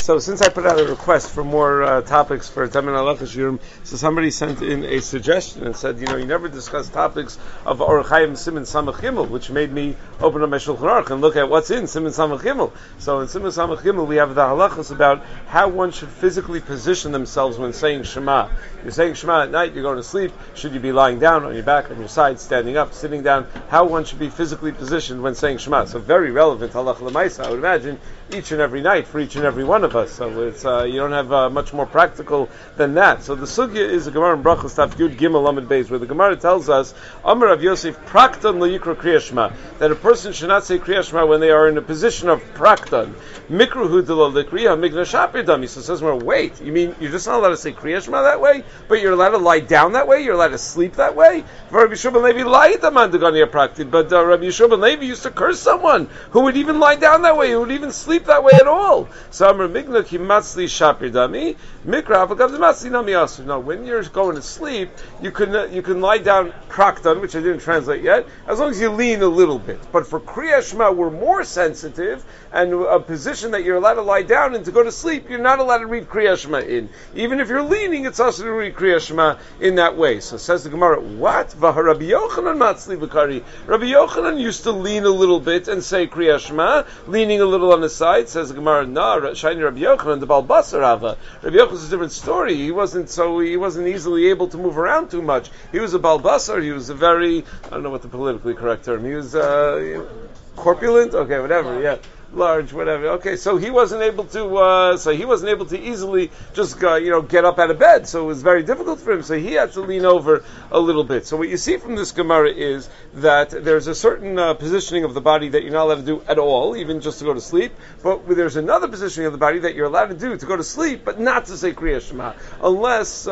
So since I put out a request for more topics for Tamin Halachas Shurim, so somebody sent in a suggestion and said, you never discuss topics of Orach Chaim Siman Samach Gimel, which made me open up my Shulchan Aruch and look at what's in Siman Samach Gimel. So in Siman Samach Gimel, we have the halachas about how one should physically position themselves when saying Shema. You're saying Shema at night, you're going to sleep. Should you be lying down, on your back, on your side, standing up, sitting down? How one should be physically positioned when saying Shema. So very relevant halacha l'maisa, I would imagine, each and every night for each and every one of us. So it's you don't have much more practical than that. So the sugya is a Gemara in Brachos Taf Yud Gimel Lamed Beis, where the Gemara tells us, Amar Rav Yosef Prakton lo yikra Kriya Shema, that a person should not say Kriya Shema when they are in a position of Prakton. Mikruhu delo lekriya migna shapirdami. So it says, well, wait, you mean you're just not allowed to say Kriya Shema that way, but you're allowed to lie down that way? You're allowed to sleep that way? Rabbi Yeshua ben Levi lied to Mandagani Prakti, but Rabbi Yeshua ben Levi used to curse someone who would even lie down that way, who would even sleep that way at all. So Amar Migna Kimatzli Shapirdami, Mikra Avakavdimatzli Nami Asu. No, when you're going to sleep, you can lie down Praktan, which I didn't translate yet, as long as you lean a little bit. But for Kriya Shema, we're more sensitive, and a position that you're allowed to lie down and to go to sleep, you're not allowed to read Kriya Shema in. Even if you're leaning, it's also to read Kriya Shema in that way. So says the Gemara, what? Rabbi Yochanan Matzli B'kari. Rabbi Yochanan used to lean a little bit and say Kriya Shema, leaning a little on the side. Says the Gemara, no, Shiny Rabbi Yochanan, the Baal Basar Rava. Rabbi Yochanan is a different story. He wasn't easily able to move around too much. He was a Baal Basar. He was a very, I don't know what the politically correct term. He was corpulent. Okay, whatever. Yeah. Large, whatever. Okay, so he wasn't able to easily just get up out of bed. So it was very difficult for him. So he had to lean over a little bit. So what you see from this Gemara is that there's a certain positioning of the body that you're not allowed to do at all, even just to go to sleep. But there's another positioning of the body that you're allowed to do to go to sleep, but not to say Kriya Shema, unless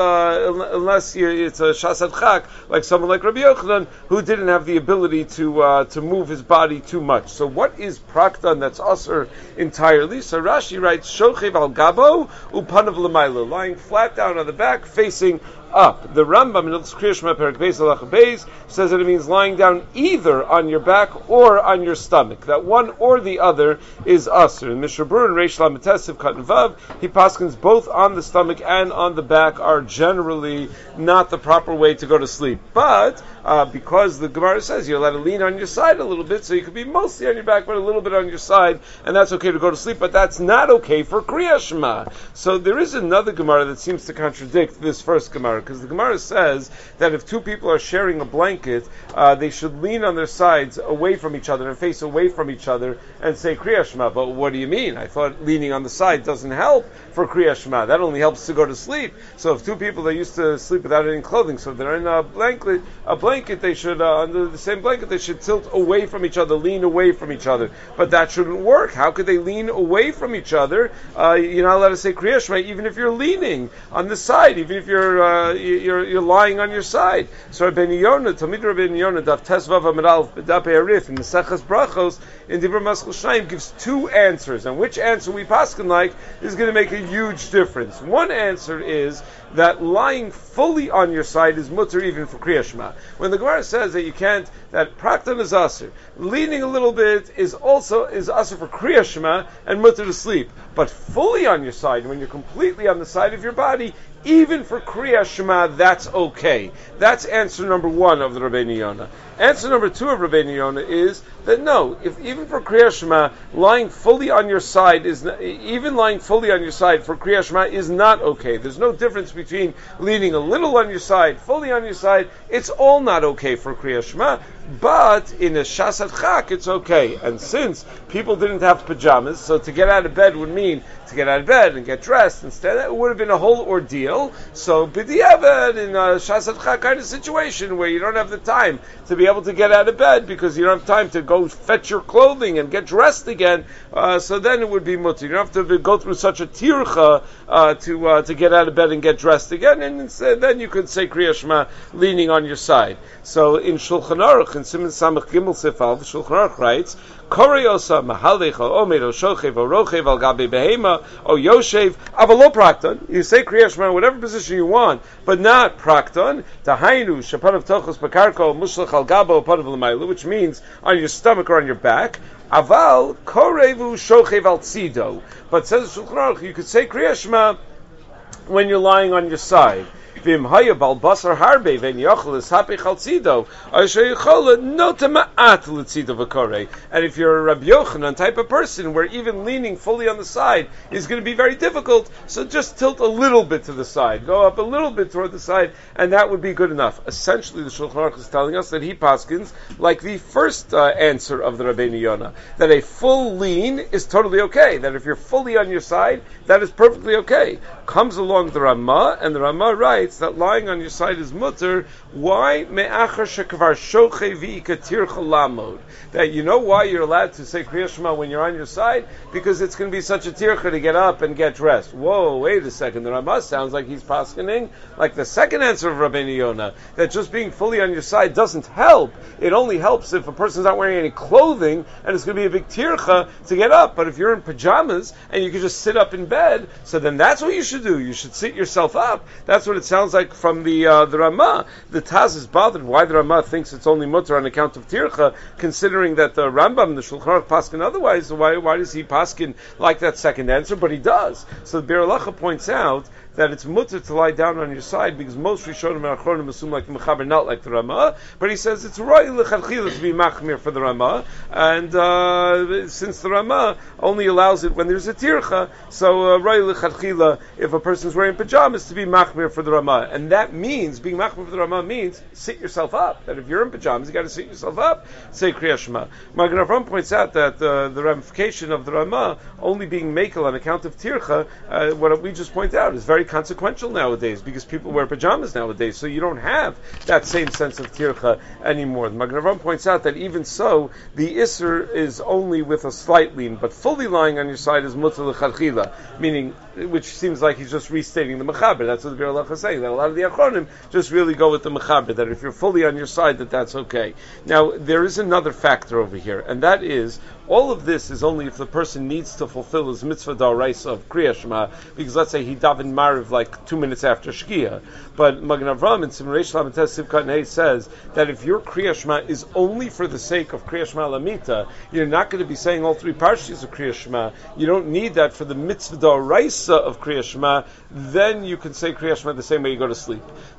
it's a Shasad Chak, like someone like Rabbi Yochanan, who didn't have the ability to move his body too much. So what is Praktan that's Asr entirely? So Rashi writes, Shochev al Gabo upanav l'maylo, lying flat down on the back, facing up. The Rambam in Kriya Shema Perek Beis Halacha Beis says that it means lying down either on your back or on your stomach. That one or the other is Asr. And Mishra Berurah in Reish Lamed Tesef Katan Vav, he paskins both on the stomach and on the back are generally not the proper way to go to sleep. But because the Gemara says you're allowed to lean on your side a little bit, so you could be mostly on your back but a little bit on your side, and that's okay to go to sleep, but that's not okay for Kriya Shema. So there is another Gemara that seems to contradict this first Gemara, because the Gemara says that if two people are sharing a blanket, they should lean on their sides away from each other and face away from each other and say Kriya Shema. But what do you mean? I thought leaning on the side doesn't help for Kriya Shema. That only helps to go to sleep. So if two people are used to sleep without any clothing, so if they're in a blanket, they should, under the same blanket, they should tilt away from each other, lean away from each other. But that shouldn't work. How could they lean away from each other? You're not allowed to say Kriya Shema even if you're leaning on the side, even if you're lying on your side. So Rabbeinu Yonah, Talmid Rabbeinu Yonah, Daf Tesvav Amud Aleph, B'Dapei Arif, in Maseches Brachos, in Dibur Maskul Shnayim, gives two answers, and which answer we paskin like is going to make a huge difference. One answer is that lying fully on your side is mutter even for Kriya Shema. When the Gemara says that you can't, that Praktan is asur, leaning a little bit is asur for Kriya Shema and mutter to sleep. But fully on your side, when you're completely on the side of your body, even for Kriya Shema, that's okay. That's answer number one of the Rabbeinu Yonah. Answer number two of Rabbeinu Yonah is that no, if even for Kriya Shema, lying fully on your side for Kriya Shema is not okay. There's no difference between leaning a little on your side, fully on your side. It's all not okay for Kriya Shema. But in a Shasat Chak, it's okay. And since people didn't have pajamas, so to get out of bed would mean to get out of bed and get dressed. Instead, it would have been a whole ordeal. So b'diavad, in a Shasat Chak kind of situation where you don't have the time to be able to get out of bed because you don't have time to go fetch your clothing and get dressed again, so then it would be mutter. You don't have to go through such a tircha to get out of bed and get dressed again, and instead, then you could say Kriya Shema leaning on your side. So in Shulchan Aruch, in Siman Samach Gimel Sefal, the Shulchan Aruch writes, Koriosa mahalecha omed o shochev o rochev al gabe behema o yoshev avalo prakton. You say Kriya Shema in whatever position you want, but not prakton. Tahainu shapanav tochos bakarko mushlach al gabo panav l'maylu, which means on your stomach or on your back. Aval korevu shochev al tzido. But says the Shulchan Aruch, you could say Kriya Shema when you're lying on your side. Vim haya bal basar harbe ven yochel es hapich al tzido. Asher yochel not ma'at l'tzido v'korei. And if you're a Rabbi Yochanan type of person, where even leaning fully on the side is going to be very difficult, so just tilt a little bit to the side, go up a little bit toward the side, and that would be good enough. Essentially, the Shulchan Aruch is telling us that he paskins like the first answer of the Rabbeinu Yonah, that a full lean is totally okay. That if you're fully on your side, that is perfectly okay. Comes along the Ramah, and the Ramah writes that lying on your side is mutter. Why? Me'achar shekvar shoche v'ikatir chalamod. That you know why you're allowed to say Kriya Shema when you're on your side? Because it's going to be such a tircha to get up and get dressed. Whoa, wait a second. The Ramah sounds like he's paskening like the second answer of Rabbeinu Yonah, that just being fully on your side doesn't help. It only helps if a person's not wearing any clothing, and it's going to be a big tircha to get up. But if you're in pajamas and you can just sit up in bed, so then that's what you should do. You should sit yourself up. That's what it sounds like from the Ramah. The Taz is bothered why the Ramah thinks it's only mutter on account of tircha, considering that the Rambam, the Shulchan Aruch, paskin otherwise. So why does he paskin like that second answer? But he does. So the Be'er Halacha points out that it's mutter to lie down on your side, because most Rishonim and Achronim assume like the Mechaber, not like the Ramah. But he says it's right l'chadchila to be machmir for the Ramah, and since the Ramah only allows it when there's a tircha, so right l'chadchila, if a person's wearing pajamas, to be machmir for the Ramah, and that means being machmir for the Ramah means sit yourself up. That if you're in pajamas, you got to sit yourself up. Say Kriya Shema. Magen Avraham points out that the ramification of the Ramah only being makel on account of tircha, what we just point out, is very consequential nowadays, because people wear pajamas nowadays, so you don't have that same sense of tircha anymore. The Magen Avraham points out that even so, the Isser is only with a slight lean, but fully lying on your side is mutter l'chadchila, meaning, which seems like he's just restating the Mechaber. That's what the Be'er Halacha is saying, that a lot of the Achronim just really go with the Mechaber, that if you're fully on your side, that's okay. Now, there is another factor over here, and that is, all of this is only if the person needs to fulfill his mitzvah d'oraisa of Kriya Shema, because let's say he davened Mariv like 2 minutes after Shkia. But Magen Avraham in Simon Reish Lamed Tes Sivkat Nei says that if your Kriya Shema is only for the sake of Kriya Shema Lamita, you're not going to be saying all 3 parshas of Kriya Shema. You don't need that for the mitzvah d'oraisa of Kriya Shema. Then you can say Kriya Shema the same way you go to sleep.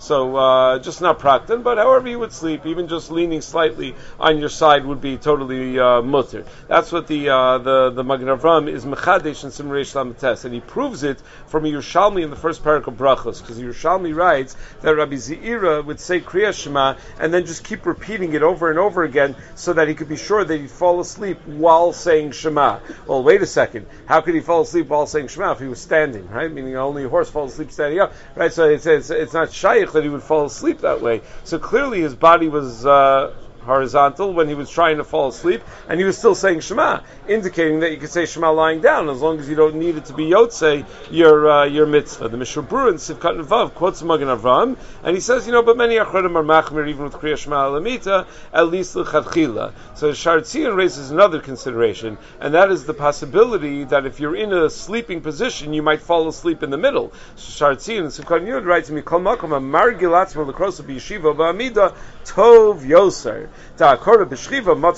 So just not praktan, but however you would sleep, even just leaning slightly on your side would be totally mutter. That's what the Magen Avraham is mechadesh in Simon Reish Lamed Tes, and he proves it from a Yerushalmi in the first parak of Brachos, because the Yerushalmi writes that Rabbi Zeira would say Kriya Shema and then just keep repeating it over and over again, so that he could be sure that he'd fall asleep while saying Shema. Well, wait a second. How could he fall asleep while saying Shema if he was standing, right? Meaning only a horse falls asleep standing up, right? So it's not shaykh that he would fall asleep that way. So clearly his body was horizontal when he was trying to fall asleep, and he was still saying Shema, indicating that you could say Shema lying down, as long as you don't need it to be Yotzei, your mitzvah. The Mishnah Berurah in Sivkat Nevav quotes Magen Avraham, and he says, but many Achronim are machmir even with Kriya Shema Alamita, at least l'chadchila. So Sha'ar Tzion raises another consideration, and that is the possibility that if you're in a sleeping position, you might fall asleep in the middle. So Sha'ar Tzion in Sivkat Yud writes, Mikol makom amar gilatzma l'krosa b'yeshiva ba'amida tov yoser. Then you lose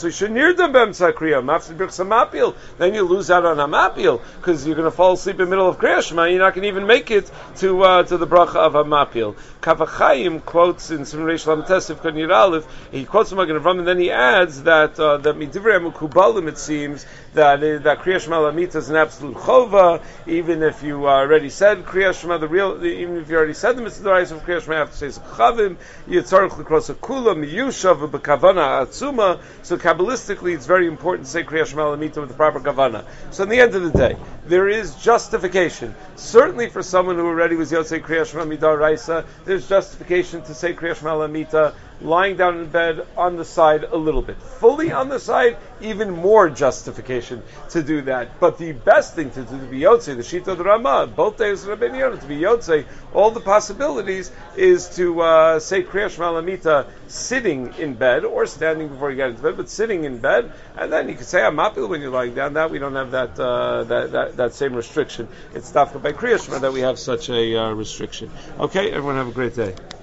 out on Hamapil, because you're going to fall asleep in the middle of Kriya Shema. You're not going to even make it to the bracha of Hamapil. Kavachayim quotes in Simon Reish Lamed Tes Sivkat Yud Aleph. He quotes from Magen Avraham, and then he adds that midivrei Mukubalim, it seems that Kriya Shema Lamita is an absolute chova. Even if you already said Kriya Shema, even if you already said the mitzvah d'oraisa of Kriya Shema, you have to say Chavim. Yitzarich l'kros akula miyushav b'kavana atzuma. So kabbalistically, it's very important to say Kriya Shema Lamita with the proper kavana. So in the end of the day, there is justification. Certainly for someone who already was Yotzei Kriya Shema Midaraisa, there's justification to say Kriya Shema Lamita lying down in bed on the side a little bit. Fully on the side, even more justification to do that. But the best thing to do to be Yotzei, the Shita of the Ramah, both days of Rabbeinu Yonah, to be Yotzei, all the possibilities is to say Kriya Shema Lamita sitting in bed, or standing before you get into bed, but sitting in bed, and then you can say Hamapil when you're lying down. That we don't have that same restriction. It's dafka by Kriya Shema that we have such a restriction. Okay, everyone have a great day.